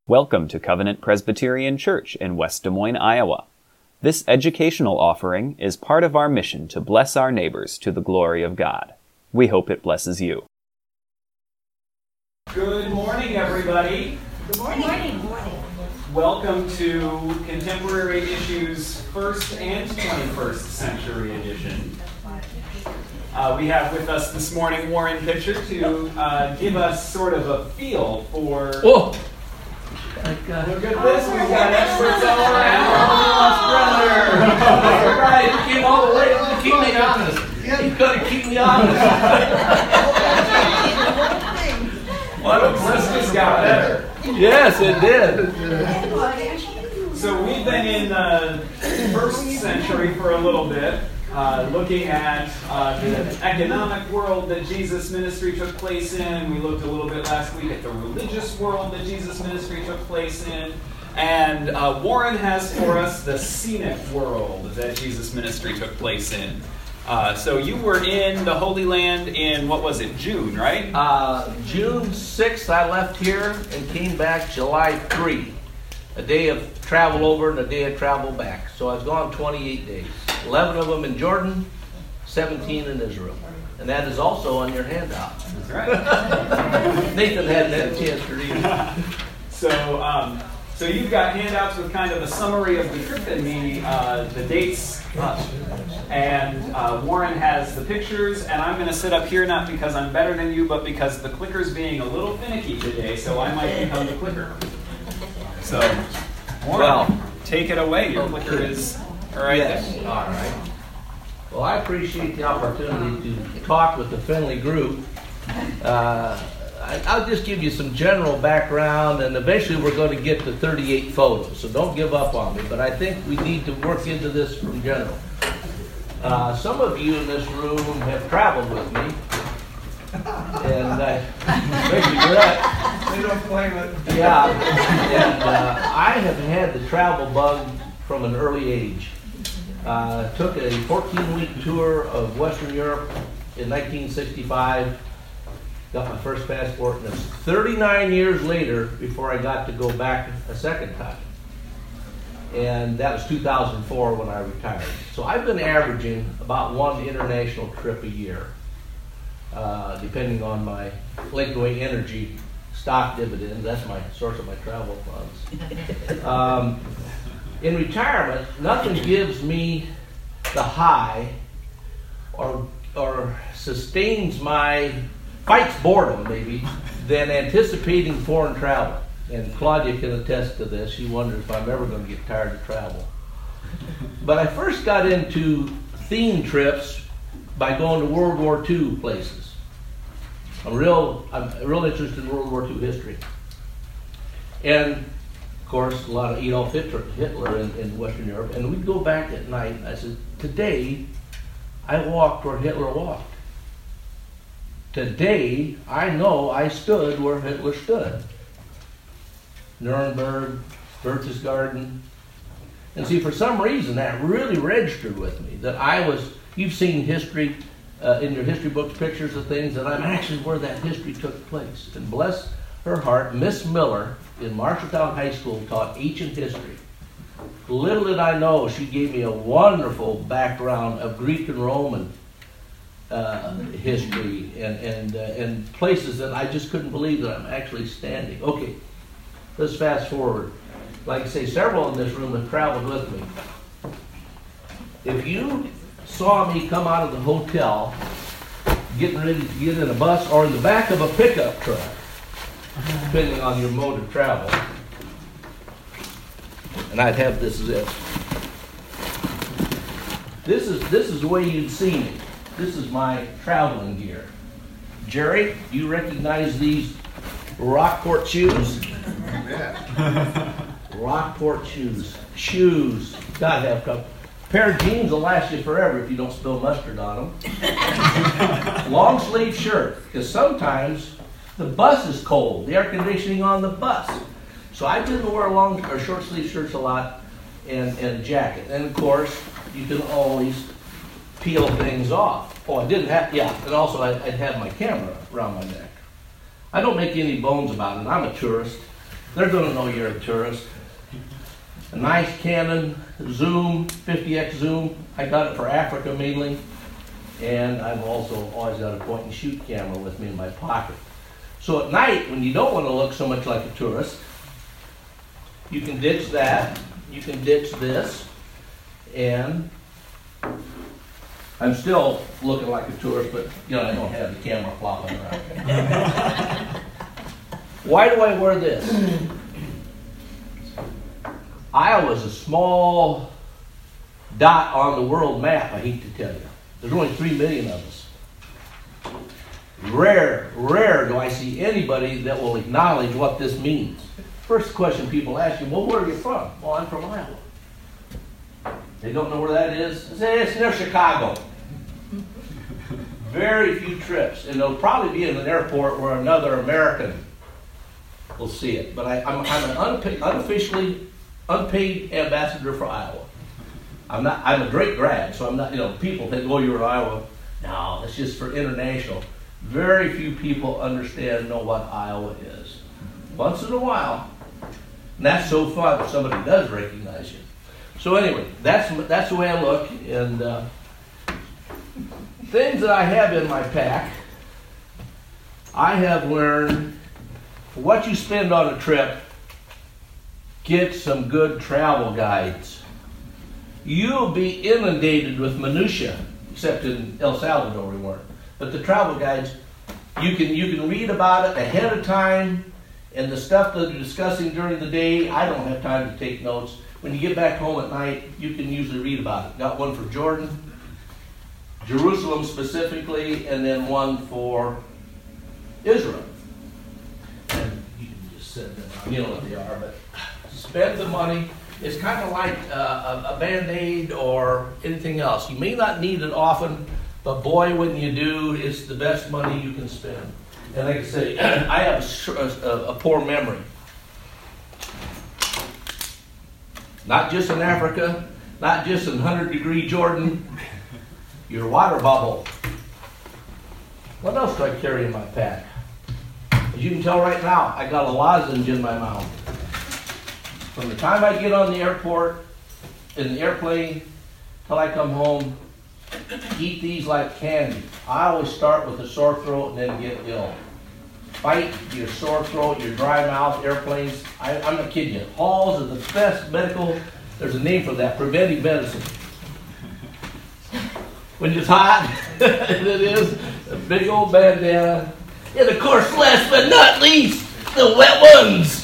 Welcome to Covenant Presbyterian Church in West Des Moines, Iowa. This educational offering is part of our mission to bless our neighbors to the glory of God. We hope it blesses you. Good morning, everybody. Good morning. Good morning. Welcome to Contemporary Issues 1st and 21st Century Edition. We have with us this morning Warren Pitcher to give us sort of a feel for... Whoa! Look at this, we've got experts all around. Brother! Right, you came all the way to keep me honest. You've got to keep me honest. What a list has got better. Yes, it did. So we've been in the first century for a little bit, looking at the economic world that Jesus' ministry took place in. We looked a little bit last week at the religious world that Jesus' ministry took place in. And Warren has for us the scenic world that Jesus' ministry took place in. So you were in the Holy Land in, what was it, June, right? June 6th I left here and came back July 3. A day of travel over and a day of travel back. So I was gone 28 days. 11 of them in Jordan, 17 in Israel. And that is also on your handout. That's right. Nathan hadn't had a chance to read it. So you've got handouts with kind of a summary of the trip and the dates. And Warren has the pictures, and I'm going to sit up here not because I'm better than you, but because the clicker's being a little finicky today, so I might become the clicker. So, Warren, take it away. Your clicker is right there. All right. Well, I appreciate the opportunity to talk with the friendly group. I'll just give you some general background, and eventually we're going to get to 38 photos, so don't give up on me. But I think we need to work into this from general. Some of you in this room have traveled with me, and I regret. They don't claim it. Yeah, and I have had the travel bug from an early age. Took a 14-week tour of Western Europe in 1965. Got my first passport, and it's 39 years later before I got to go back a second time. And that was 2004 when I retired. So I've been averaging about one international trip a year, depending on my Lakeway Energy stock dividends. That's my source of my travel funds. In retirement, nothing gives me the high or sustains my fights boredom, maybe, than anticipating foreign travel. And Claudia can attest to this. She wonders if I'm ever going to get tired of travel. But I first got into theme trips by going to World War II places. I'm real interested in World War II history. And, of course, a lot of Adolf Hitler in Western Europe. And we'd go back at night, and I said, today, I walked where Hitler walked. Today, I know I stood where Hitler stood. Nuremberg, Berchtesgaden. And see, for some reason, that really registered with me, that you've seen history in your history books, pictures of things, and I'm actually where that history took place. And bless her heart, Miss Miller in Marshalltown High School taught ancient history. Little did I know, she gave me a wonderful background of Greek and Roman history and places that I just couldn't believe that I'm actually standing. Okay, let's fast forward. Like I say, several in this room have traveled with me. If you saw me come out of the hotel, getting ready to get in a bus or in the back of a pickup truck, depending on your mode of travel, and I'd have this zip. This is the way you'd see me. This is my traveling gear. Jerry, do you recognize these Rockport shoes? Yeah. Rockport shoes. Shoes. Gotta have a pair of jeans will last you forever if you don't spill mustard on them. Long sleeve shirt, because sometimes the bus is cold. The air conditioning on the bus. So I didn't wear long or short sleeve shirts a lot, and a jacket. And of course, you can always peel things off. Oh, I didn't have, and also I'd have my camera around my neck. I don't make any bones about it. I'm a tourist. They're going to know you're a tourist. A nice Canon Zoom, 50x Zoom. I got it for Africa mainly. And I've also always got a point and shoot camera with me in my pocket. So at night, when you don't want to look so much like a tourist, you can ditch that. You can ditch this. And I'm still looking like a tourist, but I don't have the camera flopping around. Why do I wear this? Iowa's a small dot on the world map, I hate to tell you. There's only 3 million of us. Rare do I see anybody that will acknowledge what this means. First question people ask you, well, where are you from? Well, I'm from Iowa. They don't know where that is? I say, it's near Chicago. Very few trips. And they'll probably be in an airport where another American will see it. But I'm an unofficially unpaid ambassador for Iowa. I'm a Drake grad, so I'm not, people think, oh, you're in Iowa. No, it's just for international. Very few people understand, know what Iowa is. Once in a while, and that's so fun if somebody does recognize you. So anyway, that's the way I look, and things that I have in my pack, I have learned, for what you spend on a trip, get some good travel guides. You'll be inundated with minutia, except in El Salvador we weren't. But the travel guides, you can read about it ahead of time, and the stuff that they're discussing during the day, I don't have time to take notes. When you get back home at night, you can usually read about it. Got one for Jordan, Jerusalem specifically, and then one for Israel. And you can just set them on, you know what they are, but spend the money. It's kind of like a Band-Aid or anything else. You may not need it often, but boy, when you do, it's the best money you can spend. And like I say, I have a poor memory. Not just in Africa, not just in 100-degree Jordan, your water bubble. What else do I carry in my pack? As you can tell right now, I got a lozenge in my mouth. From the time I get on the airport, in the airplane, till I come home, eat these like candy. I always start with a sore throat and then get ill. Fight your sore throat, your dry mouth, airplanes. I'm not kidding you. Halls are the best medical, there's a name for that, preventive medicine. When it's hot, it is, a big old bandana. And of course, last but not least, the wet ones.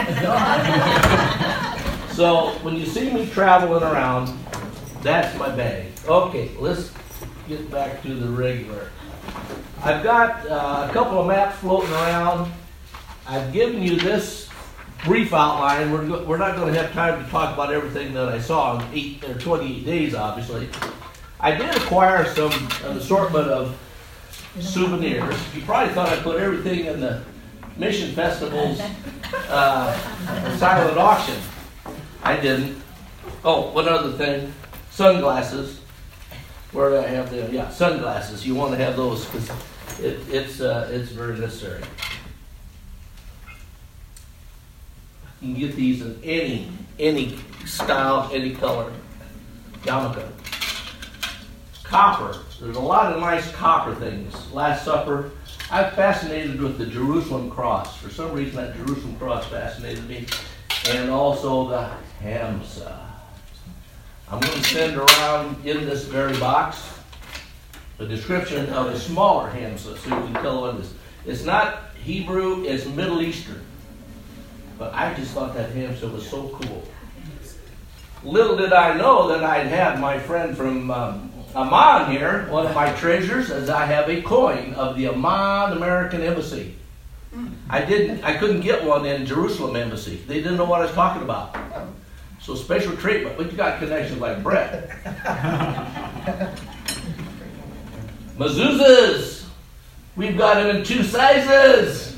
So when you see me traveling around, that's my bag. Okay, let's get back to the regular. I've got a couple of maps floating around. I've given you this brief outline. We're not going to have time to talk about everything that I saw in 28 days, obviously. I did acquire an assortment of souvenirs. You probably thought I put everything in the Mission Festival's silent auction. I didn't. Oh, one other thing. Sunglasses. Where do I have them? Yeah, sunglasses. You want to have those because it's very necessary. You can get these in any style, any color. Yarmulke. Copper. There's a lot of nice copper things. Last Supper. I'm fascinated with the Jerusalem cross. For some reason, that Jerusalem cross fascinated me. And also the Hamsa. I'm going to send around in this very box a description of a smaller Hamsa so you can tell what it is. It's not Hebrew, it's Middle Eastern. But I just thought that Hamsa was so cool. Little did I know that I'd have my friend from Amman here, one of my treasures, as I have a coin of the Amman American Embassy. I couldn't get one in Jerusalem Embassy. They didn't know what I was talking about. So special treatment, but you got connections like Brett. Mezuzahs. We've got them in 2 sizes.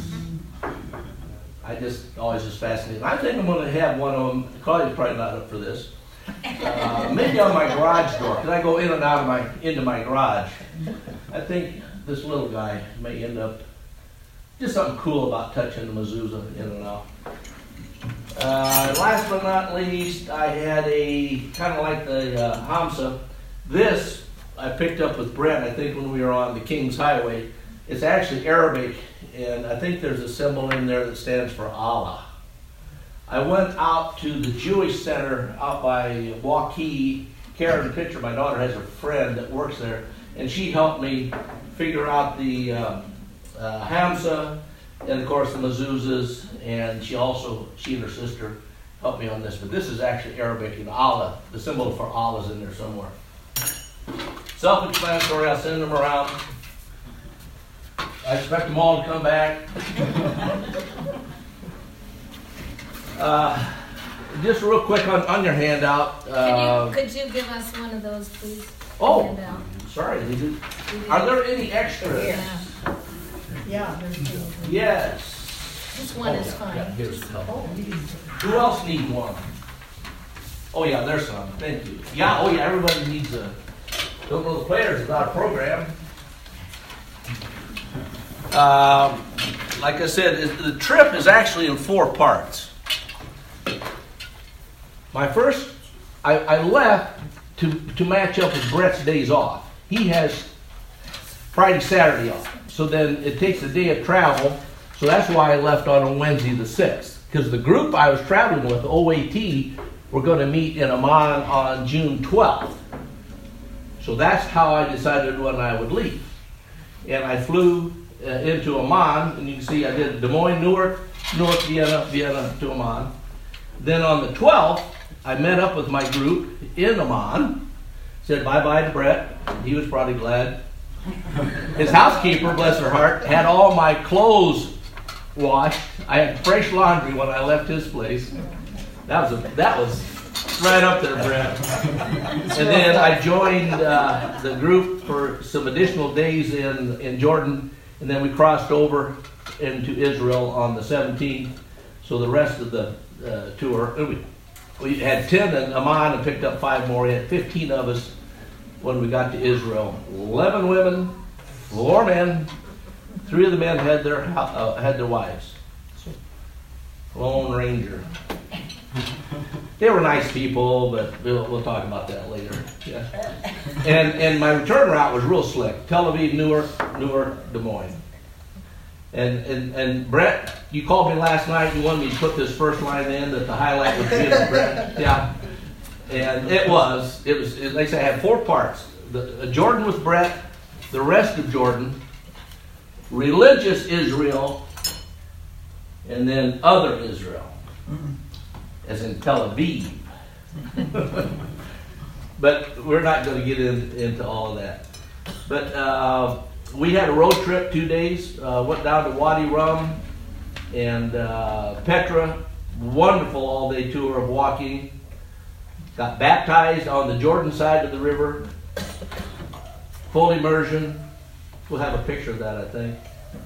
I just always was fascinated. I think I'm going to have one of them. Claudia's probably not up for this. Maybe on my garage door, because I go in and out into my garage. I think this little guy may end up just something cool about touching the mezuzah in and out. Last but not least, I had a kind of like the Hamsa. This I picked up with Brent, I think, when we were on the King's Highway. It's actually Arabic, and I think there's a symbol in there that stands for Allah. I went out to the Jewish Center out by Waukee. Karen Pitcher, my daughter, has a friend that works there, and she helped me figure out the Hamsa, and of course the mezuzahs, and she and her sister helped me on this. But this is actually Arabic, and Allah, the symbol for Allah is in there somewhere. Self-explanatory, I'll send them around. I expect them all to come back. Just real quick on your handout. Could you give us one of those, please? Oh, Handout. sorry. Are there any extras? Yeah. Yeah, there's two. Yes. Just one is fine. Yeah, here's a couple. Who else needs one? Oh yeah, there's some. Thank you. Yeah. Oh yeah. Everybody needs a. Don't know the players without a program. Like I said, the trip is actually in 4 parts. My first, I left to match up with Brett's days off. He has Friday, Saturday off. So then it takes a day of travel. So that's why I left on Wednesday the 6th. Because the group I was traveling with, OAT, were going to meet in Amman on June 12th. So that's how I decided when I would leave. And I flew into Amman, and you can see I did Des Moines, Newark, Vienna to Amman. Then on the 12th, I met up with my group in Amman, said bye-bye to Brett. He was probably glad. His housekeeper, bless her heart, had all my clothes washed. I had fresh laundry when I left his place. That was right up there, Brett. And then I joined the group for some additional days in Jordan, and then we crossed over into Israel on the 17th. So the rest of the tour, we had 10 in Amman and picked up 5 more. We had 15 of us when we got to Israel. 11 women, 4 men. 3 of the men had their wives. Lone Ranger. They were nice people, but we'll talk about that later. Yeah. And my return route was real slick. Tel Aviv, Newark, Des Moines. And Brett, you called me last night. You wanted me to put this first line in that the highlight was Jim and Brett. Yeah. And it was like I said, I had 4 parts. Jordan with Brett, the rest of Jordan, religious Israel, and then other Israel. As in Tel Aviv. But we're not going to get into all of that. But we had a road trip 2 days. Went down to Wadi Rum and Petra. Wonderful all-day tour of walking. Got baptized on the Jordan side of the river. Full immersion. We'll have a picture of that, I think.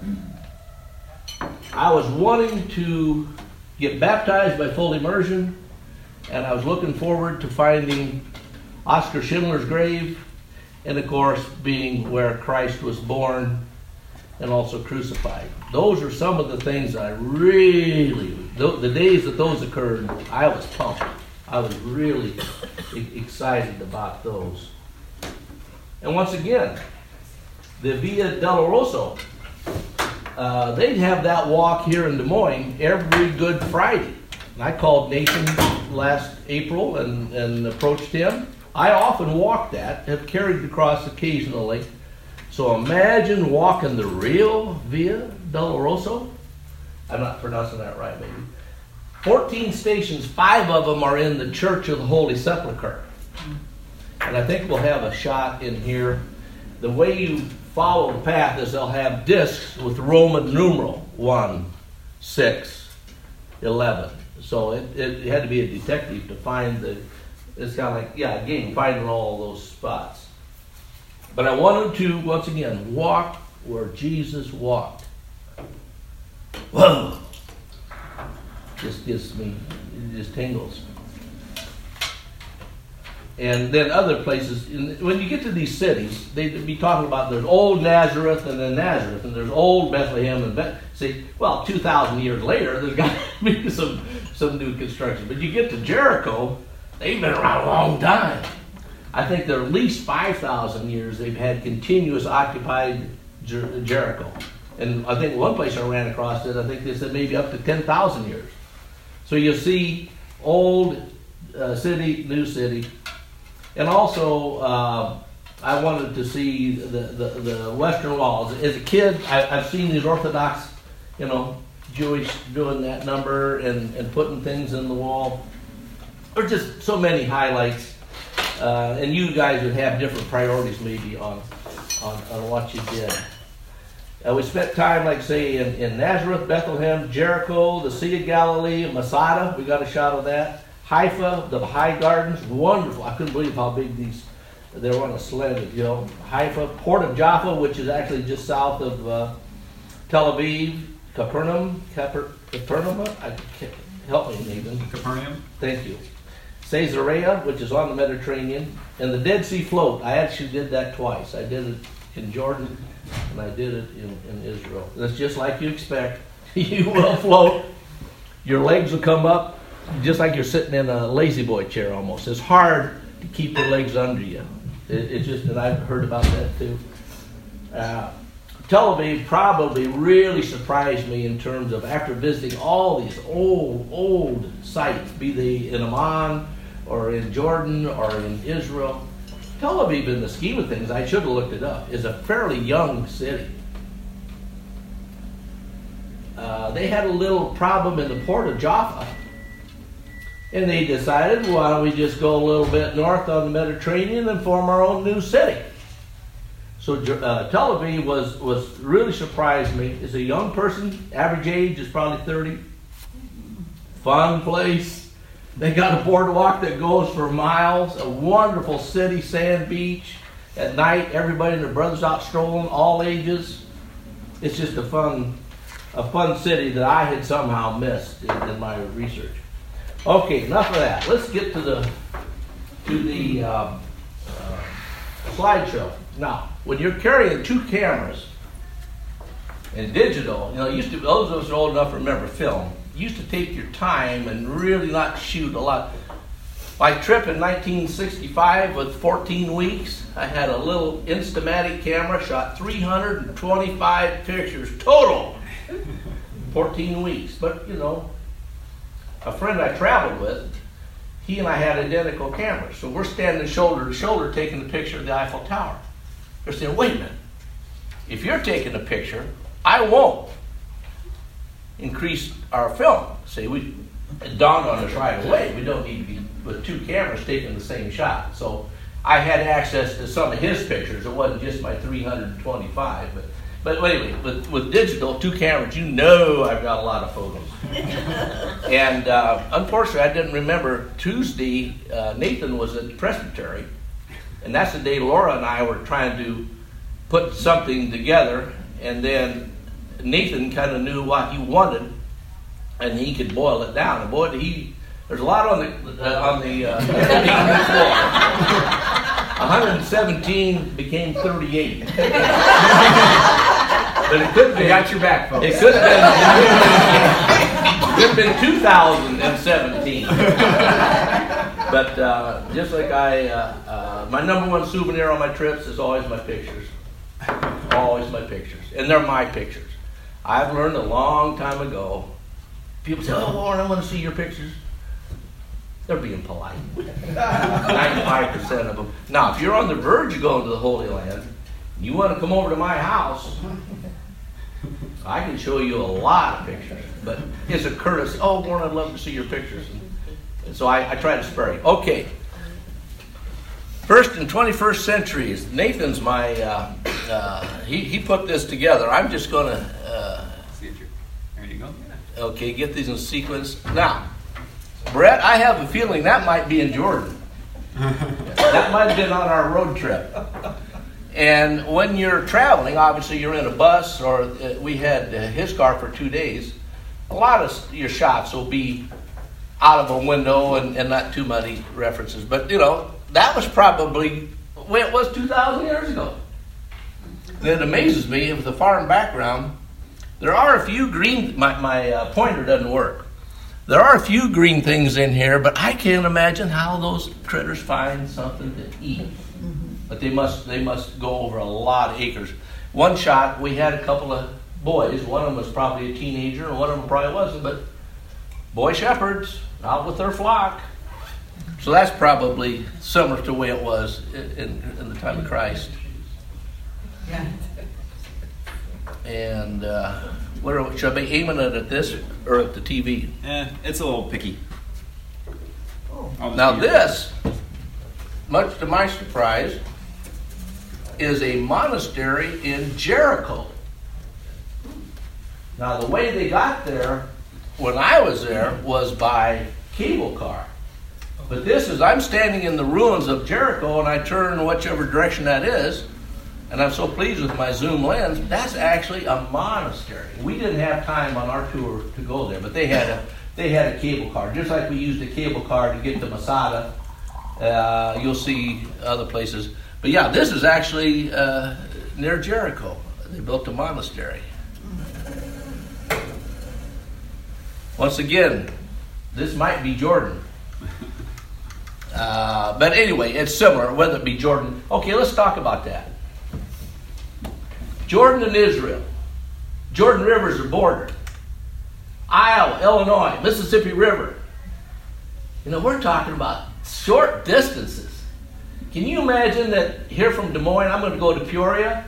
I was wanting to get baptized by full immersion, and I was looking forward to finding Oskar Schindler's grave, and of course being where Christ was born and also crucified. Those are some of the things I really, the days that those occurred, I was pumped. I was really excited about those. And once again, the Via Doloroso, they'd have that walk here in Des Moines every Good Friday. And I called Nathan last April and approached him. I often walk that, have carried it across occasionally. So imagine walking the real Via Doloroso. I'm not pronouncing that right, maybe. 14 stations, 5 of them are in the Church of the Holy Sepulchre. And I think we'll have a shot in here. The way you follow the path is they'll have discs with Roman numeral 1, 6, 11. So it had to be a detective to find it's kind of like, a game, finding all those spots. But I wanted to, once again, walk where Jesus walked. Whoa! Just gives me, it just tingles. And then other places, when you get to these cities, they'd be talking about there's old Nazareth and then Nazareth, and there's old Bethlehem. See, well, 2,000 years later, there's got to be some new construction. But you get to Jericho, they've been around a long time. I think they're at least 5,000 years they've had continuous occupied Jericho. And I think one place I ran across it, I think they said maybe up to 10,000 years. So you see old city, new city. And also, I wanted to see the Western walls. As a kid, I've seen these Orthodox, Jewish doing that number and putting things in the wall. There's just so many highlights. And you guys would have different priorities maybe on what you did. We spent time, like say, in Nazareth, Bethlehem, Jericho, the Sea of Galilee, Masada. We got a shot of that. Haifa, the Baha'i Gardens, wonderful. I couldn't believe how big they were on a sled. Haifa, Port of Jaffa, which is actually just south of Tel Aviv, Capernaum. Help me, Nathan. Capernaum. Thank you. Caesarea, which is on the Mediterranean, and the Dead Sea Float. I actually did that twice. I did it in Jordan, and I did it in Israel. And it's just like you expect. You will float. Your legs will come up, just like you're sitting in a lazy boy chair almost. It's hard to keep your legs under you. It's just that I've heard about that too. Tel Aviv probably really surprised me in terms of after visiting all these old sites, be they in Amman or in Jordan or in Israel. Tel Aviv, in the scheme of things, I should have looked it up, is a fairly young city. They had a little problem in the port of Jaffa, and they decided, why don't we just go a little bit north on the Mediterranean and form our own new city. So Tel Aviv was really surprised me. As a young person, average age is probably 30. Fun place. They got a boardwalk that goes for miles. A wonderful city, sand beach. At night, everybody and their brothers out strolling, all ages. It's just a fun city that I had somehow missed in my research. Okay, enough of that. Let's get to the slideshow. Now, when you're carrying two cameras and digital, used to, those of us who are old enough to remember film, you used to take your time and really not shoot a lot. My trip in 1965 was 14 weeks. I had a little Instamatic camera, shot 325 pictures total. 14 weeks. But, a friend I traveled with, he and I had identical cameras. So we're standing shoulder to shoulder taking the picture of the Eiffel Tower. They're saying, wait a minute. If you're taking a picture, I won't increase our film. See, it dawned on us right away. We don't need to be with two cameras taking the same shot. So I had access to some of his pictures. It wasn't just my 325. But anyway, with digital, two cameras, I've got a lot of photos. And unfortunately, I didn't remember Tuesday, Nathan was at Presbytery. And that's the day Laura and I were trying to put something together. And then Nathan kind of knew what he wanted, and he could boil it down. And boy, there's a lot on the floor. 117 became 38. But it could have been. I got your back, folks. It could have been 2017. But just like my number one souvenir on my trips is always my pictures. Always my pictures. And they're my pictures. I've learned a long time ago, people say, oh, Warren, I want to see your pictures. They're being polite. 95% of them. Now, if you're on the verge of going to the Holy Land, you want to come over to my house, I can show you a lot of pictures. But it's a courtesy. Oh, Warren, I'd love to see your pictures. And so I try to spare you. Okay. First and 21st centuries. Nathan's my, he put this together. I'm just going to, there you go. Okay, get these in sequence. Now, Brett, I have a feeling that might be in Jordan. That might have been on our road trip. And when you're traveling, obviously you're in a bus, or we had his car for 2 days. A lot of your shots will be out of a window and not too many references. But, that was probably the way it was 2,000 years ago. And it amazes me, with the farm background, There are a few green, my pointer doesn't work. There are a few green things in here, but I can't imagine how those critters find something to eat. But they must go over a lot of acres. One shot, we had a couple of boys. One of them was probably a teenager, and one of them probably wasn't, but boy shepherds out with their flock. So that's probably similar to the way it was in the time of Christ. Yeah. And should I be aiming it at this or at the TV? It's a little picky. Now this, much to my surprise, is a monastery in Jericho. Now the way they got there, when I was there, was by cable car. But I'm standing in the ruins of Jericho, and I turn whichever direction that is, and I'm so pleased with my zoom lens, that's actually a monastery. We didn't have time on our tour to go there, but they had a cable car, just like we used a cable car to get to Masada. You'll see other places. But yeah, this is actually near Jericho. They built a monastery. Once again, this might be Jordan. But anyway, it's similar, whether it be Jordan. Okay, let's talk about that. Jordan and Israel. Jordan River is a border. Iowa, Illinois, Mississippi River. We're talking about short distances. Can you imagine that here from Des Moines, I'm going to go to Peoria?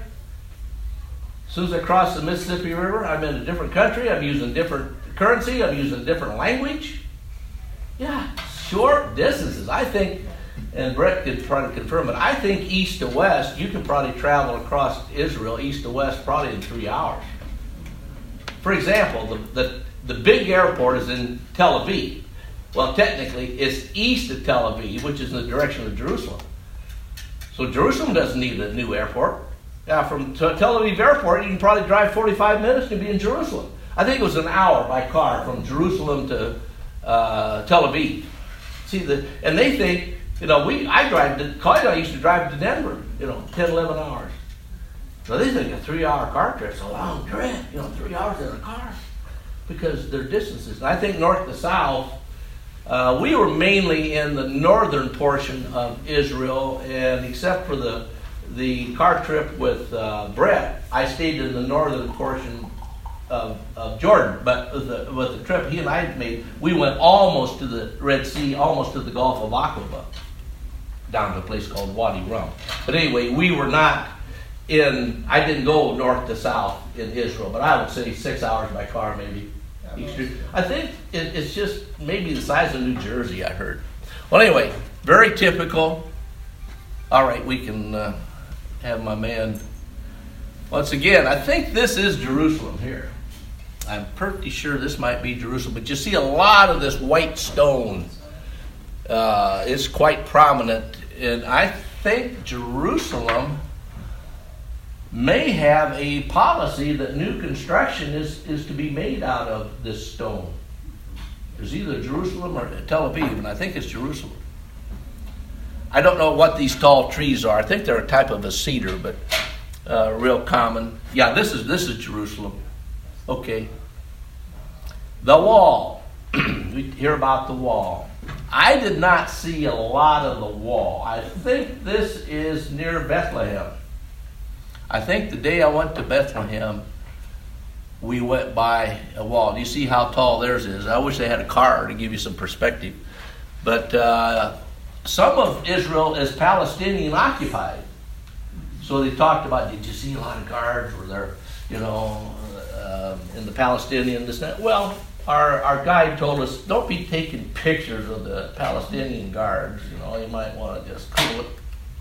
As soon as I cross the Mississippi River, I'm in a different country. I'm using different currency. I'm using different language. Yeah, short distances. I think, and Brett could probably confirm it, I think east to west, you can probably travel across Israel east to west probably in 3 hours. For example, the big airport is in Tel Aviv. Well, technically, it's east of Tel Aviv, which is in the direction of Jerusalem. So Jerusalem doesn't need a new airport. From Tel Aviv airport, you can probably drive 45 minutes to be in Jerusalem. I think it was an hour by car from Jerusalem to Tel Aviv. And they think, Claudia and I used to drive to Denver, 10, 11 hours. So they think a 3-hour car trip's a long trip, 3 hours in a car, because they're distances. And I think north to south, we were mainly in the northern portion of Israel, and except for the car trip with Brett, I stayed in the northern portion of Jordan. But with the trip he and I had made, we went almost to the Red Sea, almost to the Gulf of Aqaba, down to a place called Wadi Rum. But anyway, we were not I didn't go north to south in Israel, but I would say 6 hours by car maybe. I think it's just maybe the size of New Jersey, I heard. Well, anyway, very typical. All right, we can have my man. Once again, I think this is Jerusalem here. I'm pretty sure this might be Jerusalem, but you see a lot of this white stone. It's quite prominent, and I think Jerusalem may have a policy that new construction is to be made out of this stone. There's either Jerusalem or Tel Aviv, and I think it's Jerusalem. I don't know what these tall trees are. I think they're a type of a cedar, but real common. Yeah, this is Jerusalem. Okay. The wall. We hear about the wall. I did not see a lot of the wall. I think this is near Bethlehem. I think the day I went to Bethlehem, we went by a wall. Do you see how tall theirs is? I wish they had a car to give you some perspective. But some of Israel is Palestinian occupied. So they talked about, did you see a lot of guards? Were there, in the Palestinian, this and that? Well, our guide told us, don't be taking pictures of the Palestinian guards. You might want to just cool it.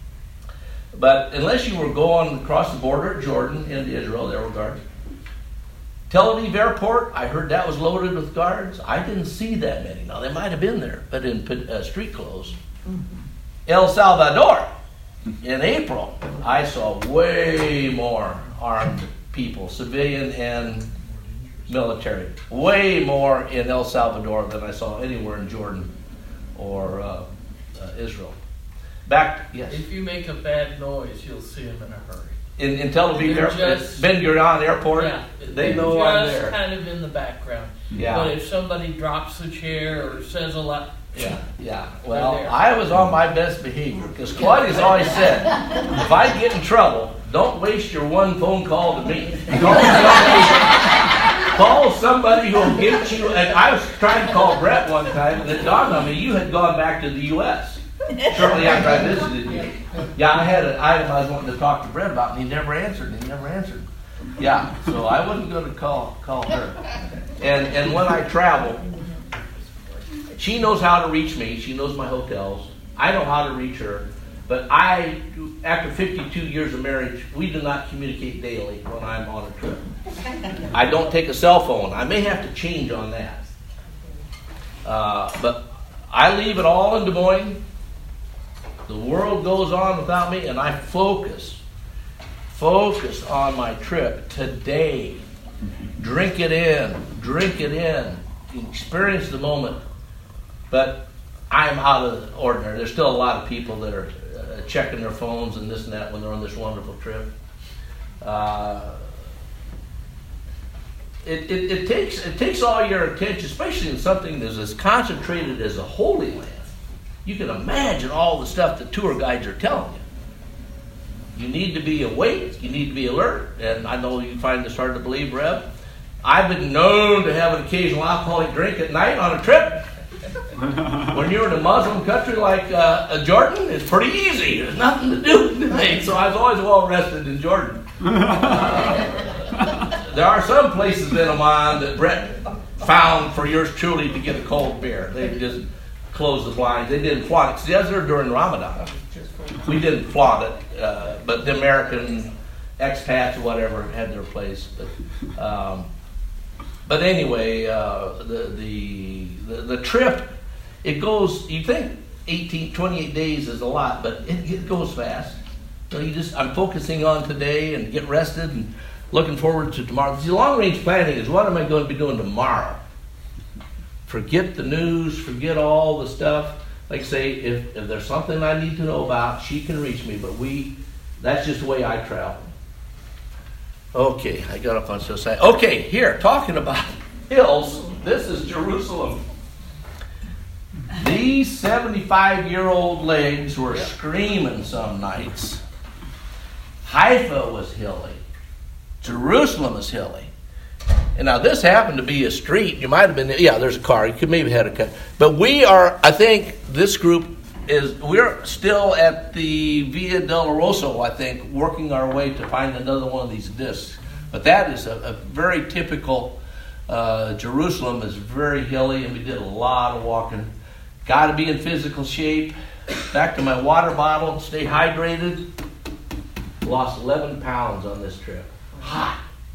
But unless you were going across the border at Jordan into Israel, there were guards. Tel Aviv airport, I heard that was loaded with guards. I didn't see that many. Now, they might have been there, but in street clothes. Mm-hmm. El Salvador, in April, I saw way more armed people, civilian and military. Way more in El Salvador than I saw anywhere in Jordan or Israel. Yes. If you make a bad noise, you'll see him in a hurry. in Tel Aviv, They're just- Ben Gurion Airport. Yeah, They know I'm just there. kind of in the background. Yeah. But if somebody drops the chair or says a lot, Yeah. Well, there. I was on my best behavior because Claudia's always said, if I get in trouble, don't waste your one phone call to me. Call somebody who'll get you. And I was trying to call Brett one time, and it dawned on me you had gone back to the U.S. shortly after I visited you. Yeah, I had an item I was wanting to talk to Brett about, and he never answered. Yeah, so I wasn't going to call her. And when I travel, she knows how to reach me. She knows my hotels. I know how to reach her. But after 52 years of marriage, we do not communicate daily when I'm on a trip. I don't take a cell phone. I may have to change on that. But I leave it all in Des Moines. The world goes on without me, and I focus on my trip today. Drink it in, experience the moment. But I'm out of the ordinary. There's still a lot of people that are checking their phones and this and that when they're on this wonderful trip. It takes all your attention, especially in something that's as concentrated as a Holy Land. You can imagine all the stuff the tour guides are telling you. You need to be awake. You need to be alert. And I know you find this hard to believe, Rev. I've been known to have an occasional alcoholic drink at night on a trip. When you're in a Muslim country like Jordan, it's pretty easy. There's nothing to do tonight. So I was always well rested in Jordan. There are some places in Oman that Brett found for yours truly to get a cold beer. They just closed the blinds. They didn't flaunt it. See, that's there during Ramadan. We didn't flaunt it, but the American expats or whatever had their place. But anyway, the trip, it goes, you think 28 days is a lot, but it goes fast. So I'm focusing on today and get rested and looking forward to tomorrow. The long-range planning is what am I going to be doing tomorrow? Forget the news, forget all the stuff. Like I say, if there's something I need to know about, she can reach me, but that's just the way I travel. Okay, I got up on the side. Okay, here, talking about hills, this is Jerusalem. These 75-year-old legs were screaming some nights. Haifa was hilly. Jerusalem is hilly. And now this happened to be a street. You might have been, there's a car. You could maybe have had a car. But I think this group we're still at the Via Doloroso, I think, working our way to find another one of these discs. But that is a very typical, Jerusalem is very hilly, and we did a lot of walking. Got to be in physical shape. Back to my water bottle, stay hydrated. Lost 11 pounds on this trip. Hot.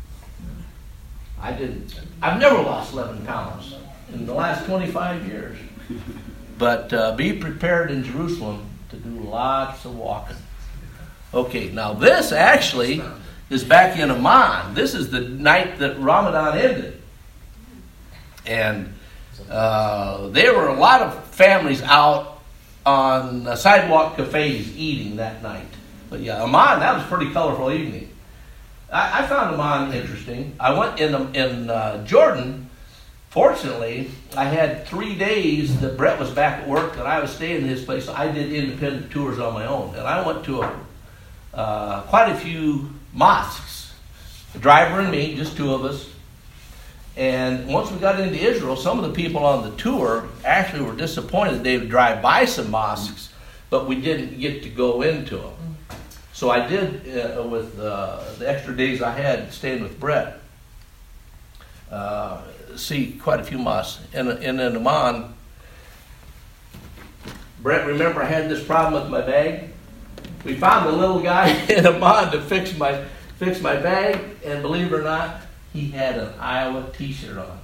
I've never lost 11 pounds in the last 25 years. But be prepared in Jerusalem to do lots of walking. Okay, now this actually is back in Amman. This is the night that Ramadan ended. And there were a lot of families out on sidewalk cafes eating that night. But yeah, Amman, that was a pretty colorful evening. I found Amman interesting. I went in Jordan. Fortunately, I had 3 days that Brett was back at work that I was staying in his place. So I did independent tours on my own. And I went to quite a few mosques. The driver and me, just two of us. And once we got into Israel, some of the people on the tour actually were disappointed. They would drive by some mosques, but we didn't get to go into them. So I did, with the extra days I had staying with Brett, see quite a few mosques. And in Amman, Brett, remember I had this problem with my bag? We found a little guy in Amman to fix my bag, and believe it or not, he had an Iowa t-shirt on.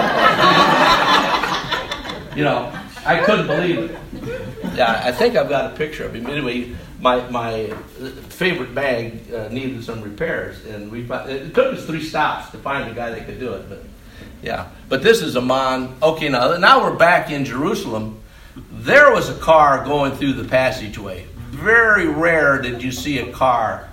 I couldn't believe it. Yeah, I think I've got a picture of him. Anyway, my favorite bag needed some repairs, and it took us 3 stops to find a guy that could do it. But yeah, but this is Amman. Okay, now we're back in Jerusalem. There was a car going through the passageway. Very rare did you see a car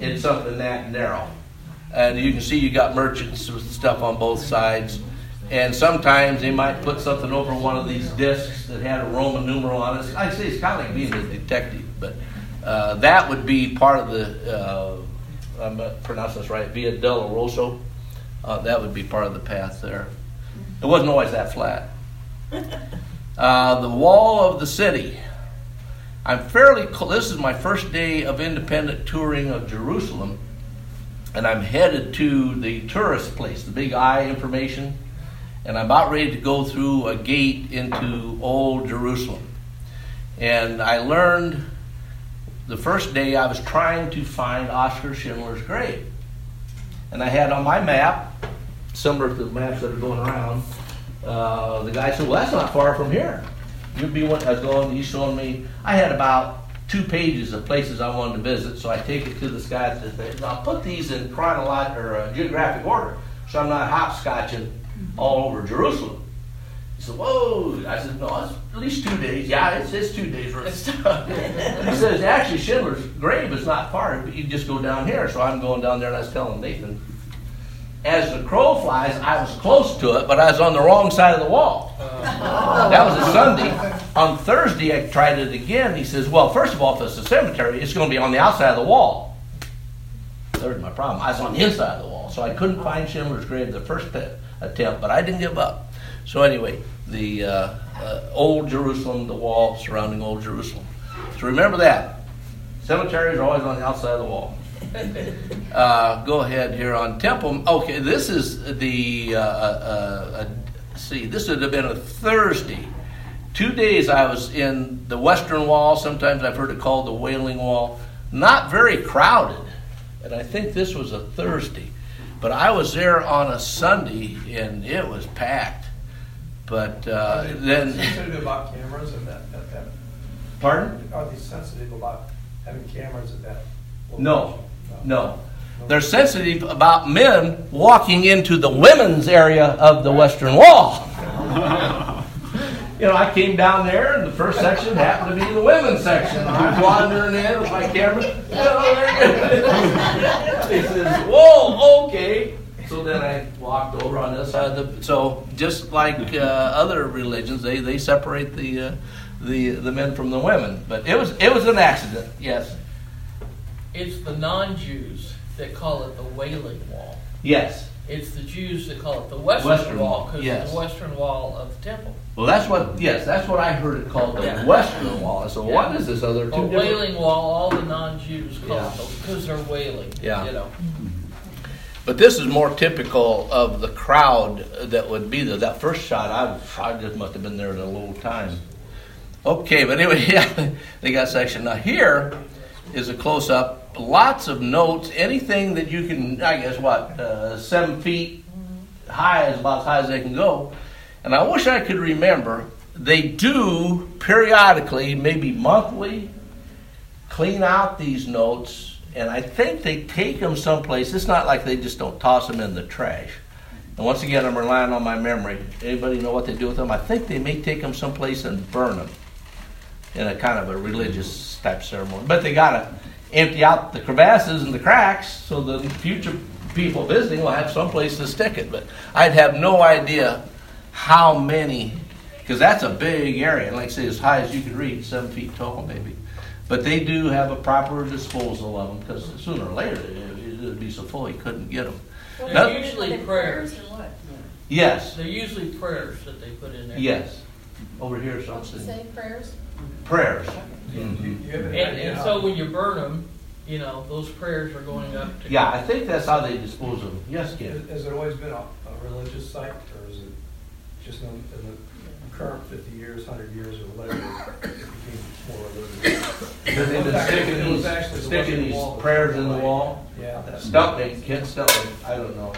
It's something that narrow. And you can see you got merchants with stuff on both sides. And sometimes they might put something over one of these discs that had a Roman numeral on it. I say it's kind of like being a detective, but that would be part of the, I'm pronouncing this right, Via Doloroso. That would be part of the path there. It wasn't always that flat. The wall of the city. I'm fairly this is my first day of independent touring of Jerusalem, and I'm headed to the tourist place, the Big Eye information, and I'm about ready to go through a gate into Old Jerusalem. And I learned the first day I was trying to find Oskar Schindler's grave. And I had on my map, similar to the maps that are going around, the guy said, well, that's not far from here. You'd be one, I was going, he's showing me, I had about 2 pages of places I wanted to visit, so I take it to this guy and says, I'll put these in chronological or geographic order, so I'm not hopscotching all over Jerusalem. He said, whoa. I said, no, it's at least 2 days. Yeah, it's 2 days worth of stuff. He says, actually, Schindler's grave is not far. You just go down here. So I'm going down there, and I was telling Nathan, as the crow flies, I was close to it, but I was on the wrong side of the wall. That was a Sunday. On Thursday, I tried it again. He says, well, first of all, if it's a cemetery, it's going to be on the outside of the wall. There's my problem. I was on the inside of the wall, so I couldn't find Schindler's grave the first attempt, but I didn't give up. So anyway, the Old Jerusalem, the wall surrounding Old Jerusalem. So remember that. Cemeteries are always on the outside of the wall. Go ahead here on Temple. Okay, this is the, this would have been a Thursday. 2 days I was in the Western Wall. Sometimes I've heard it called the Wailing Wall. Not very crowded. And I think this was a Thursday. But I was there on a Sunday, and it was packed. But then... sensitive about cameras at that? Pardon? Are they sensitive about having cameras at that location? No. They're sensitive about men walking into the women's area of the Western Wall. I came down there, and the first section happened to be the women's section. I'm wandering in with my camera. He says, whoa, okay. So then I walked over on this side of the... So just like other religions, they separate the men from the women. But it was an accident, yes. It's the non-Jews that call it the Wailing Wall. Yes. It's the Jews that call it the Western Wall, because yes. it's the Western Wall of the temple. Well, that's what I heard it called, the Western Wall. So what is this other two? A Wailing Wall, all the non-Jews call it, because they're wailing. Yeah. But this is more typical of the crowd that would be there. That first shot, I just must have been there at a little time. Okay, but anyway, they got section. Now here is a close-up. Lots of notes. Anything that you can, 7 feet high is about as high as they can go. And I wish I could remember, they do periodically, maybe monthly, clean out these notes. And I think they take them someplace. It's not like they just don't toss them in the trash. And once again, I'm relying on my memory. Anybody know what they do with them? I think they may take them someplace and burn them in a kind of a religious type ceremony. But they got to empty out the crevasses and the cracks so the future people visiting will have someplace to stick it. But I'd have no idea how many, because that's a big area. And like I say, as high as you could reach, 7 feet tall maybe. But they do have a proper disposal of them, because sooner or later it would be so full you couldn't get them. They're usually prayers. Yes. They're usually prayers that they put in there. Yes. Over here something. Say prayers? Prayers. Mm-hmm. And so when you burn them, those prayers are going up to Yeah, I think that's how they dispose of them. Yes, Ken. Has there always been a religious site, or is it just in the current 50 years, 100 years, or whatever, it became more religious? Because they've been sticking these prayers in the wall. Yeah, that's Ken Stumping. I don't know.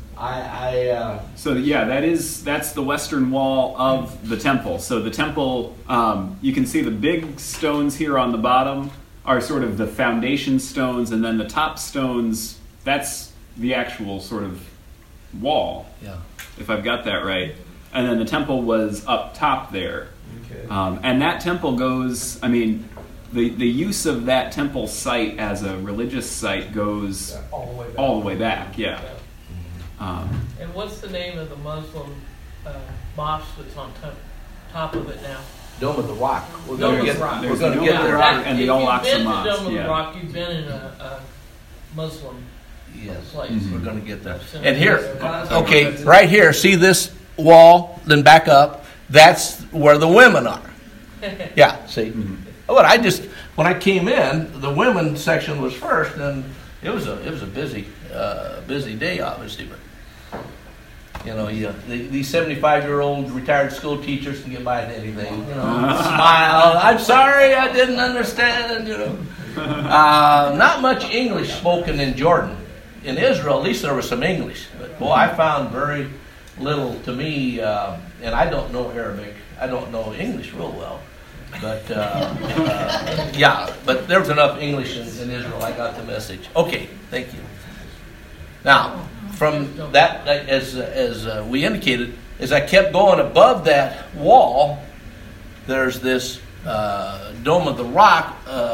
So that's the western wall of the temple. So the temple, you can see the big stones here on the bottom are sort of the foundation stones, and then the top stones, that's the actual sort of wall, if I've got that right. And then the temple was up top there. okay. And that temple goes, the use of that temple site as a religious site goes All the way back. all the way back. Yeah. And what's the name of the Muslim mosque that's on top of it now? Dome of the Rock. We're Dome going of to the Rock. get. We're There's going to Dome get of the there. Rock. And the Al Aqsa If you've been Mosque, to Dome of yeah. the Rock, you've been in a Muslim Yes, place. we're going to get there. Mhm. And here, okay, right here. See this wall? Then back up. That's where the women are. Yeah. See. But I just when I came in, the women section was first, and it was a busy day, obviously, but. You know, these 75-year-old retired school teachers can get by with anything. You know, smile. I'm sorry, I didn't understand. You know, not much English spoken in Jordan. In Israel, at least there was some English. But boy, I found very little to me. And I don't know Arabic. I don't know English real well. But yeah, but there was enough English in Israel. I got the message. Okay, thank you. Now. From that, as we indicated, as I kept going above that wall, there's this Dome of the Rock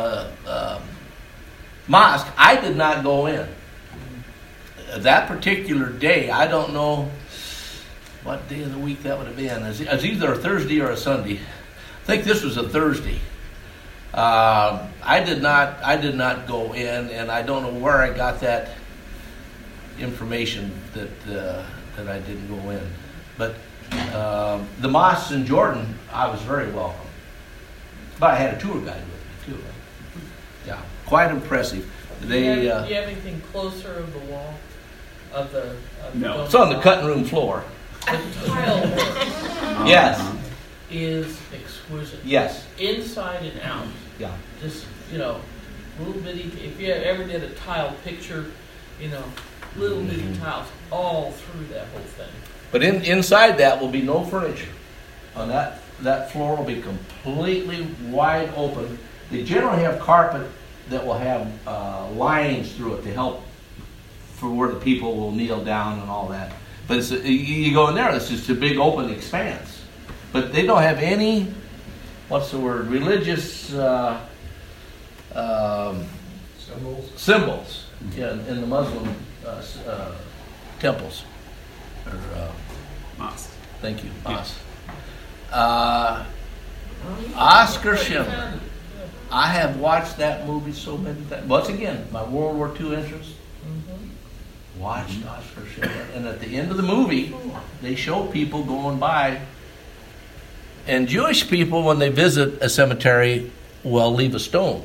mosque. I did not go in. That particular day, I don't know what day of the week that would have been. It was either a Thursday or a Sunday. I think this was a Thursday. I did not go in, and I don't know where I got that information that I didn't go in. But the mosques in Jordan, I was very welcome. But I had a tour guide with me too. Yeah, quite impressive. Do you have anything closer of the wall of the? No. It's on the cutting room floor. The tile work Yes. is exquisite. Yes. Inside and out. Yeah. Just little bitty. If you ever did a tile picture, little bitty tiles all through that whole thing. But inside that will be no furniture. On that floor will be completely wide open. They generally have carpet that will have lines through it to help for where the people will kneel down and all that. But you go in there, it's just a big open expanse. But they don't have any, religious symbols in the Muslim temples. Mosque. Thank you, mosque. Oscar Schindler. I have watched that movie so many times. Once again, my World War II interest. Watched Oscar Schindler. And at the end of the movie, they show people going by. And Jewish people, when they visit a cemetery, will leave a stone.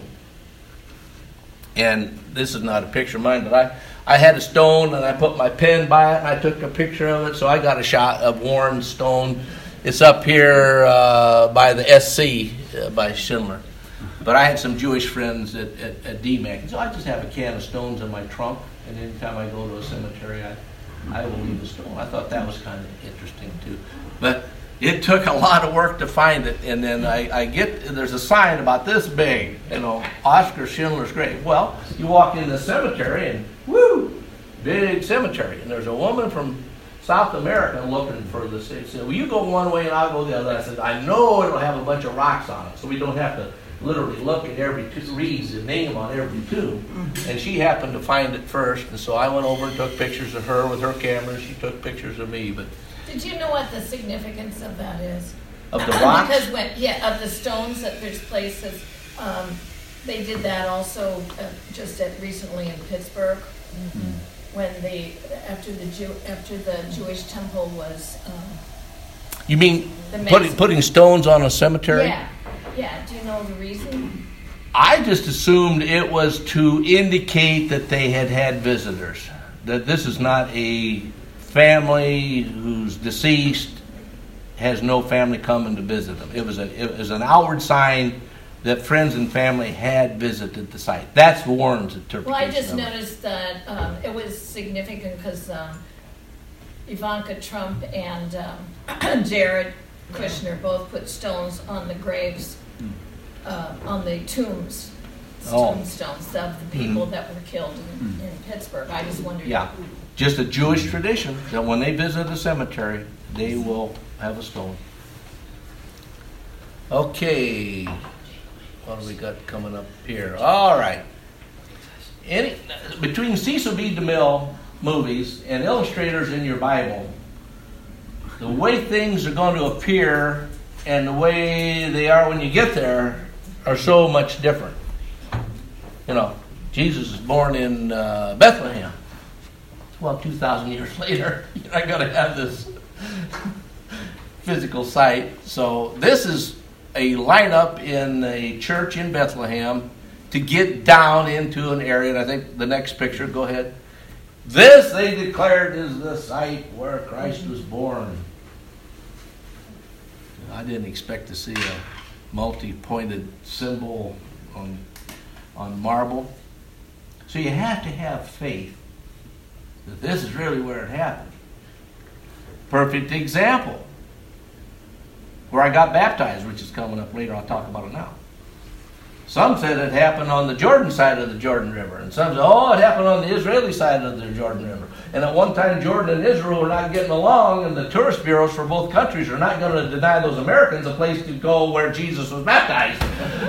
And this is not a picture of mine, but I had a stone and I put my pen by it and I took a picture of it. So I got a shot of Warren's stone. It's up here by the SC by Schindler. But I had some Jewish friends at DMAC. So I just have a can of stones in my trunk. And anytime I go to a cemetery, I will leave a stone. I thought that was kind of interesting too. But it took a lot of work to find it. And then there's a sign about this big, Oscar Schindler's grave. Well, you walk in the cemetery and woo, big cemetery. And there's a woman from South America looking for the city. She said, well, you go one way and I'll go the other. I said, I know it'll have a bunch of rocks on it, so we don't have to literally look at read the name on every tomb. And she happened to find it first, and so I went over and took pictures of her with her camera. She took pictures of me. But Did you know what the significance of that is? of the rocks, Because of the stones, that there's places, they did that also just recently in Pittsburgh, when after the Jewish temple was. you mean the putting stones on a cemetery? Yeah. Do you know the reason? I just assumed it was to indicate that they had visitors. That this is not a family who's deceased, has no family coming to visit them. It was an outward sign that friends and family had visited the site. That's Warren's interpretation. Well, I just of it. noticed that it was significant because Ivanka Trump and Jared Kushner both put stones on the graves, on the tombstones of the people that were killed in Pittsburgh. I just wondered. Yeah, just a Jewish tradition that when they visit a cemetery, they will have a stone. Okay. What do we got coming up here? All right. Between Cecil B. DeMille movies and illustrators in your Bible, the way things are going to appear and the way they are when you get there are so much different. You know, Jesus is born in Bethlehem. Well, 2,000 years later, you're not going to have this physical site. So this is a lineup in a church in Bethlehem to get down into an area. And I think the next picture, go ahead. This, they declared, is the site where Christ was born. I didn't expect to see a multi-pointed symbol on marble. So you have to have faith that this is really where it happened. Perfect example. Where I got baptized, which is coming up later. I'll talk about it now. Some said it happened on the Jordan side of the Jordan River. And some said, oh, it happened on the Israeli side of the Jordan River. And at one time, Jordan and Israel were not getting along, and the tourist bureaus for both countries are not going to deny those Americans a place to go where Jesus was baptized.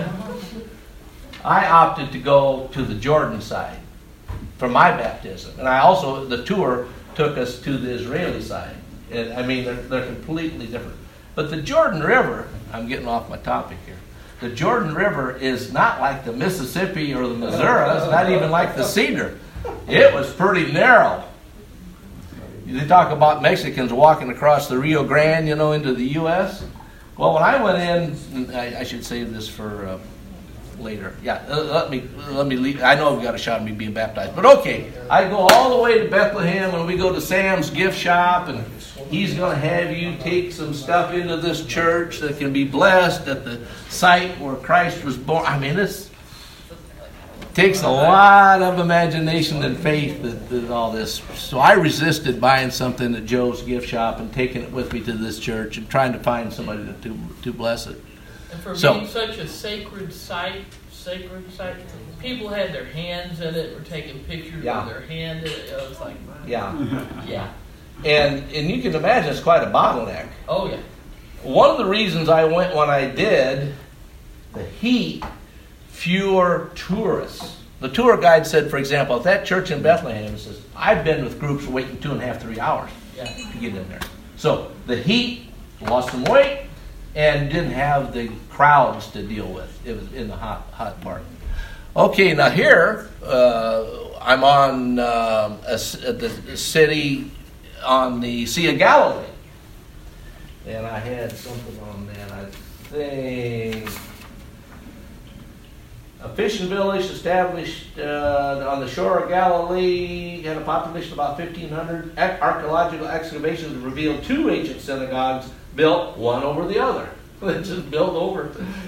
I opted to go to the Jordan side for my baptism. And I also, the tour took us to the Israeli side. And, I mean, they're completely different. But the Jordan River, I'm getting off my topic here. The Jordan River is not like the Mississippi or the Missouri. It's not even like the Cedar. It was pretty narrow. They talk about Mexicans walking across the Rio Grande, you know, into the U.S. Well, when I went in, I should save this for later. Yeah, let me leave. I know I've got a shot of me being baptized, but okay. I go all the way to Bethlehem, and we go to Sam's gift shop, and he's going to have you take some stuff into this church that can be blessed at the site where Christ was born. I mean, this takes a lot of imagination and faith that all this. So I resisted buying something at Joe's gift shop and taking it with me to this church and trying to find somebody to bless it. And for being such a sacred site, people had their hands in it, were taking pictures with their hand in it. It was like, yeah. And you can imagine it's quite a bottleneck. Oh, yeah. One of the reasons I went when I did, the heat, fewer tourists. The tour guide said, for example, at that church in Bethlehem, he says, I've been with groups waiting 2.5, 3 hours to get in there. So the heat, lost some weight, and didn't have the crowds to deal with. It was in the hot part. Okay, now here, I'm on the city on the Sea of Galilee. And I had something on that, I think. A fishing village established on the shore of Galilee, had a population of about 1,500. Archaeological excavations revealed 2 ancient synagogues built one over the other. They just built over.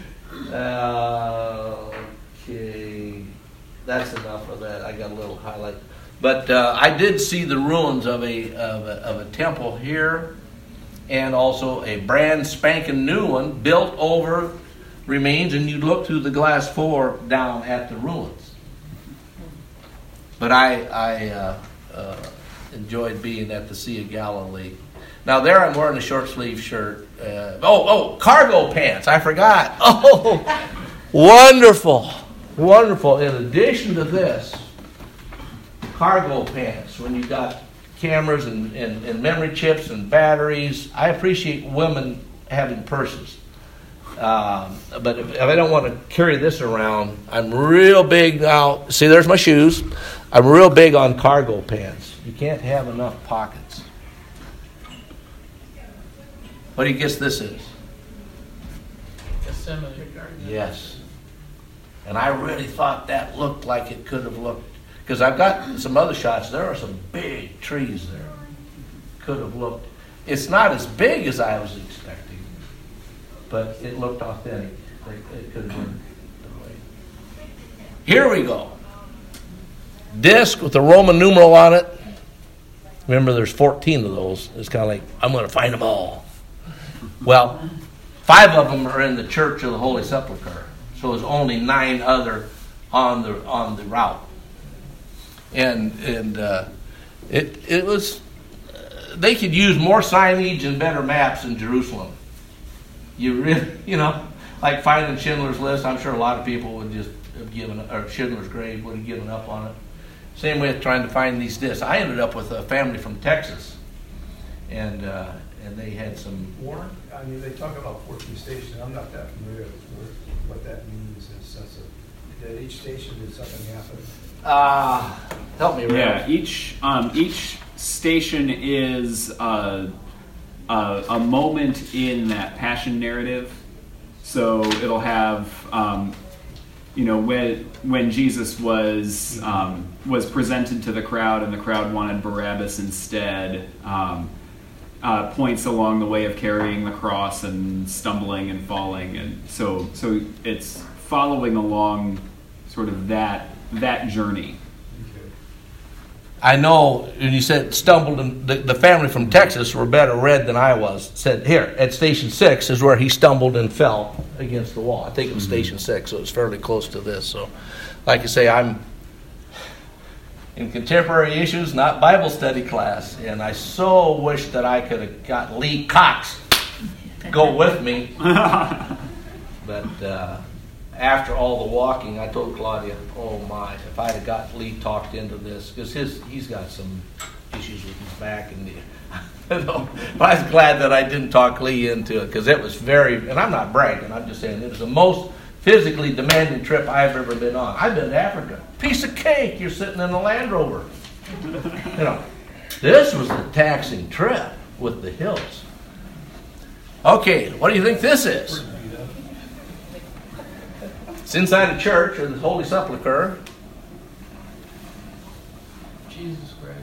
Okay, that's enough of that. I got a little highlight. But I did see the ruins of a temple here, and also a brand spanking new one built over remains, and you look through the glass floor down at the ruins. But I enjoyed being at the Sea of Galilee. Now there I'm wearing a short sleeve shirt. Cargo pants. I forgot. Oh, wonderful. Wonderful. In addition to this, cargo pants, when you got cameras and memory chips and batteries. I appreciate women having purses. But if I don't want to carry this around, I'm real big now. See, there's my shoes. I'm real big on cargo pants. You can't have enough pockets. What do you guess this is? Gethsemane Garden. Yes. And I really thought that looked like it could have looked, because I've got some other shots. There are some big trees there. Could have looked. It's not as big as I was expecting, but it looked authentic. It could have been the way. Here we go. Disc with the Roman numeral on it. Remember, there's 14 of those. It's kind of like, I'm going to find them all. Well, 5 of them are in the Church of the Holy Sepulchre. So there's only 9 other on the route. And it was, they could use more signage and better maps in Jerusalem. You really, like finding Schindler's List, I'm sure a lot of people would just have given, or Schindler's Grave would have given up on it. Same with trying to find these discs. I ended up with a family from Texas, and they had some. Warren, I mean, they talk about 14 stations. I'm not that familiar with what that means in the sense of that each station did something happen. Help me, Ray. Yeah, each station is a moment in that passion narrative. So it'll have, when Jesus was presented to the crowd and the crowd wanted Barabbas instead. Points along the way of carrying the cross and stumbling and falling, and so it's following along sort of that journey. I know when you said stumbled, and the family from Texas were better read than I was. Said here at Station 6 is where he stumbled and fell against the wall. I think it was Station 6, so it's fairly close to this. So, like I say, I'm in contemporary issues, not Bible study class, and I so wish that I could have got Lee Cox to go with me. But after all the walking, I told Claudia, oh my, if I'd have got Lee talked into this, because he's got some issues with his back, and but I was glad that I didn't talk Lee into it, because it was very, and I'm not bragging, I'm just saying it was the most physically demanding trip I've ever been on. I've been to Africa. Piece of cake, you're sitting in a Land Rover. This was a taxing trip with the hills. Okay, what do you think this is? It's inside a church, or the Holy Sepulchre. Jesus Christ.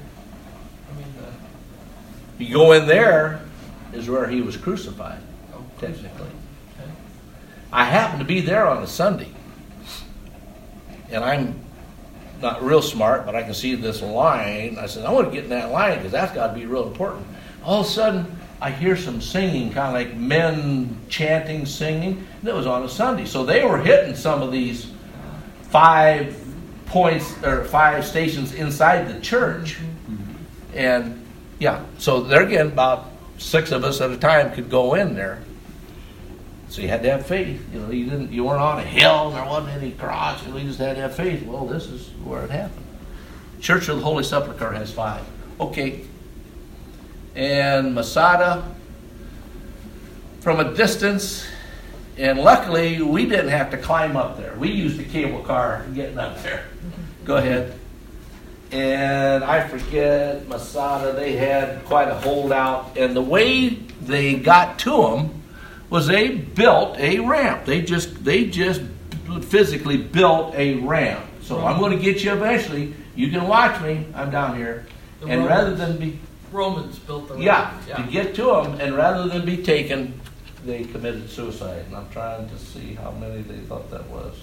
You go in there, is where he was crucified, technically. I happened to be there on a Sunday, and I'm not real smart, but I can see this line. I said, I want to get in that line because that's got to be real important. All of a sudden, I hear some singing, kind of like men chanting, singing. And it was on a Sunday, so they were hitting some of these 5 points or 5 stations inside the church, and yeah, so there again, about 6 of us at a time could go in there. So you had to have faith. You weren't on a hill and there wasn't any cross. You just had to have faith. Well, this is where it happened. Church of the Holy Sepulchre has 5. Okay. And Masada, from a distance, and luckily we didn't have to climb up there. We used the cable car getting up there. Go ahead. And I forget, Masada, they had quite a holdout. And the way they got to them was they built a ramp. They just physically built a ramp. So I'm going to get you eventually. You can watch me. I'm down here. And rather than be Romans built the ramp. Yeah, to get to them, and rather than be taken, they committed suicide. And I'm trying to see how many they thought that was.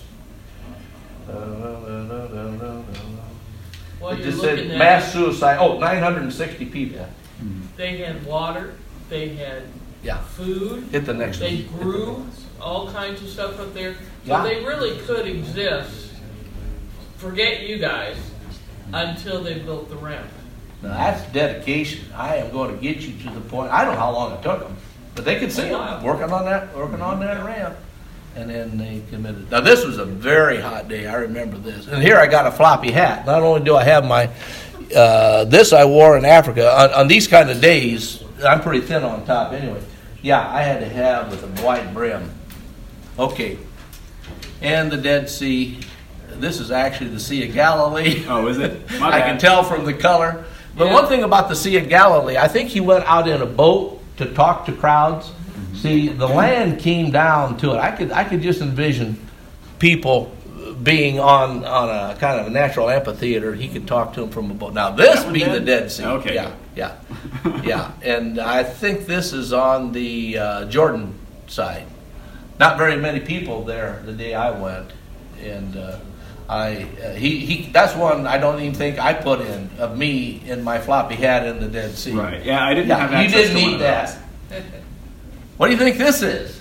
Well, it just said mass suicide. 960 people. They had water. They had food. Hit the next They one. grew all kinds of stuff up there. So Yeah. they really could exist, forget you guys, until they built the ramp. Now that's dedication. I am going to get you to the point. I don't know how long it took them, but they could see them working on that ramp, and then they committed. Now this was a very hot day. I remember this. And here I got a floppy hat. Not only do I have my this I wore in Africa on these kind of days. I'm pretty thin on top anyway. Yeah, I had to have with a wide brim. Okay, and the Dead Sea. This is actually the Sea of Galilee. Oh, is it? I can tell from the color. But one thing about the Sea of Galilee, I think he went out in a boat to talk to crowds. Mm-hmm. See, the land came down to it. I could just envision people being on a kind of a natural amphitheater. He could talk to them from a boat. Now, this being the Dead Sea. Okay. Yeah. And I think this is on the Jordan side. Not very many people there the day I went. And that's one I don't even think I put in of me in my floppy hat in the Dead Sea. Right. Yeah, I didn't have access you didn't to one need of that. What do you think this is?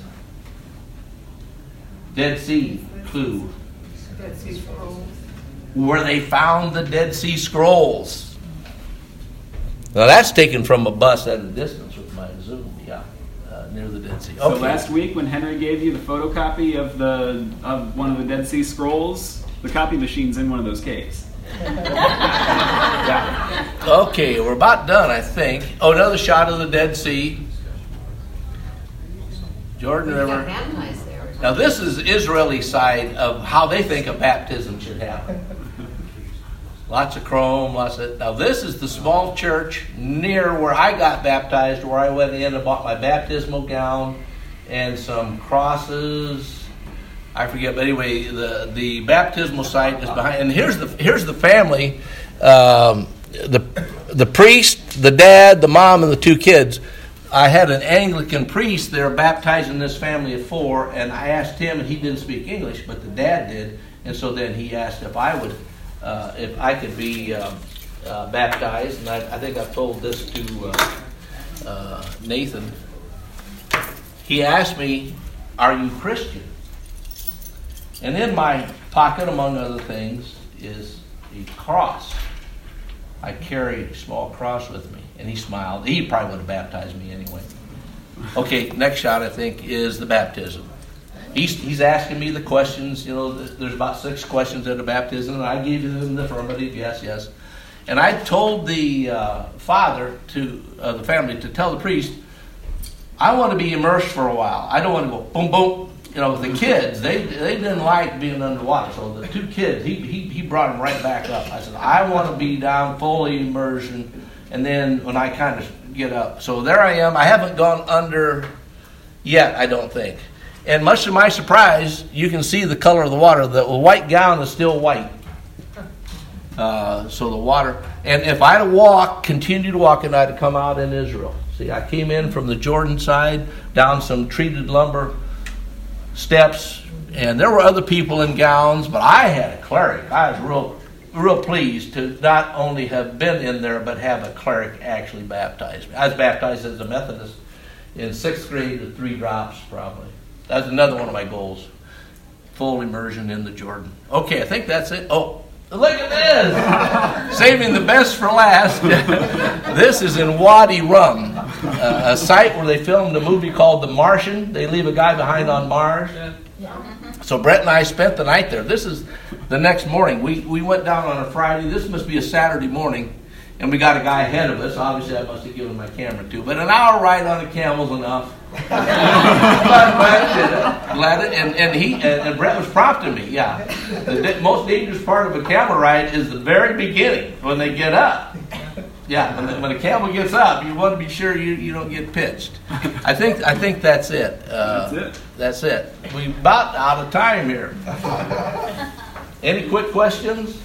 Dead Sea clue. Dead Sea Scrolls. Where they found the Dead Sea Scrolls. Now that's taken from a bus at a distance with my zoom. Yeah. near the Dead Sea. So Okay. last week when Henry gave you the photocopy of one of the Dead Sea Scrolls, the copy machine's in one of those caves. Yeah. Okay, we're about done, I think. Oh, another shot of the Dead Sea. Jordan River. Baptized there. Now this is the Israeli side of how they think a baptism should happen. Lots of chrome, Now this is the small church near where I got baptized, where I went in and bought my baptismal gown and some crosses. I forget, but anyway, the baptismal site is behind. And here's the family, the priest, the dad, the mom, and the 2 kids. I had an Anglican priest there baptizing this family of 4, and I asked him, and he didn't speak English, but the dad did, and so then he asked if I could be baptized, and I think I've told this to Nathan. He asked me, "Are you Christian?" And in my pocket, among other things, is a cross. I carry a small cross with me. And he smiled. He probably would have baptized me anyway. Okay, next shot, I think, is the baptism. He's asking me the questions. You know, there's about 6 questions at a baptism, and I gave him the affirmative, yes, yes. And I told the father to the family to tell the priest, I want to be immersed for a while. I don't want to go boom, boom. You know, with the kids, they didn't like being underwater. So the 2 kids, he brought them right back up. I said, I want to be down, fully immersion, and then when I kind of get up. So there I am. I haven't gone under yet, I don't think. And much to my surprise, you can see the color of the water. The white gown is still white. So the water. And if I'd have continued walking, I'd have come out in Israel. See, I came in from the Jordan side, down some treated lumber steps, and there were other people in gowns, but I had a cleric. I was real pleased to not only have been in there, but have a cleric actually baptize me. I was baptized as a Methodist in 6th grade with 3 drops, probably. That's another one of my goals. Full immersion in the Jordan. Okay, I think that's it. Oh, look at this! Saving the best for last. This is in Wadi Rum, a site where they filmed a movie called The Martian. They leave a guy behind on Mars. So Brett and I spent the night there. This is the next morning. We went down on a Friday. This must be a Saturday morning. And we got a guy ahead of us. Obviously, I must have given my camera to. But an hour ride on a camel's enough. Glad it. And Brett was prompting me. Yeah, the most dangerous part of a camel ride is the very beginning when they get up. Yeah, when a camel gets up, you want to be sure you don't get pitched. I think that's it. That's it. We're about out of time here. Any quick questions?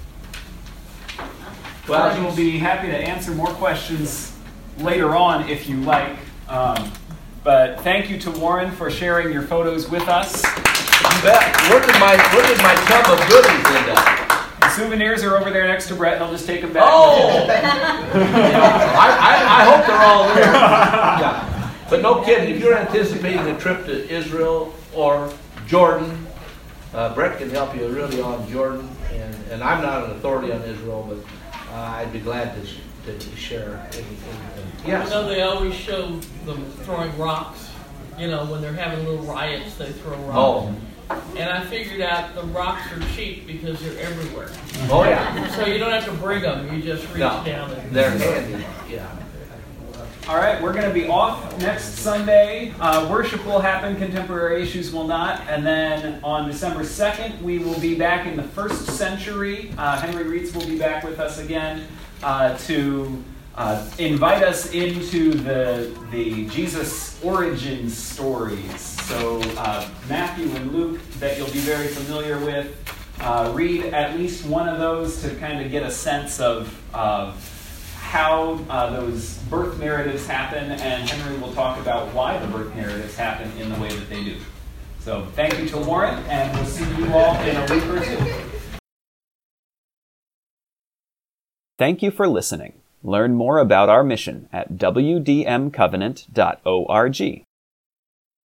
Well, we'll be happy to answer more questions later on if you like. But thank you to Warren for sharing your photos with us. You bet. Where did my tub of goodies end up? The souvenirs are over there next to Brett. He'll just take them back. Oh! I hope they're all there. Yeah. But no kidding. If you're anticipating a trip to Israel or Jordan, Brett can help you really on Jordan. And I'm not an authority on Israel, but I'd be glad to share anything. Yes. I know they always show them throwing rocks. You know, when they're having little riots, they throw rocks. Oh. And I figured out the rocks are cheap because they're everywhere. Oh, yeah. So you don't have to bring them. You just reach down and... They're handy. Yeah. All right, we're going to be off next Sunday. Worship will happen, Contemporary Issues will not. And then on December 2nd, we will be back in the 1st century. Henry Reitz will be back with us again to invite us into the Jesus origin stories. So Matthew and Luke, that you'll be very familiar with. Read at least one of those to kind of get a sense of how those birth narratives happen, and Henry will talk about why the birth narratives happen in the way that they do. So thank you to Warren, and we'll see you all in a week or 2. Thank you for listening. Learn more about our mission at wdmcovenant.org.